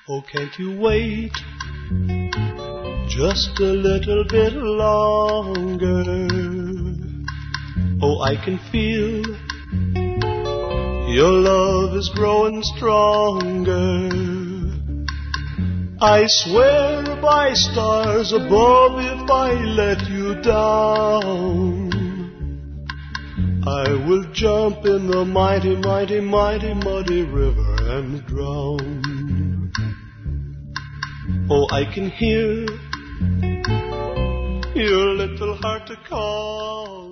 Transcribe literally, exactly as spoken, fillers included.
Oh, can't you wait just a little bit longer? Oh, I can feel your love is growing stronger. I swear by stars above, if I let you down, I will jump in the mighty, mighty, mighty, muddy river and drown. Oh, I can hear your little heart a call.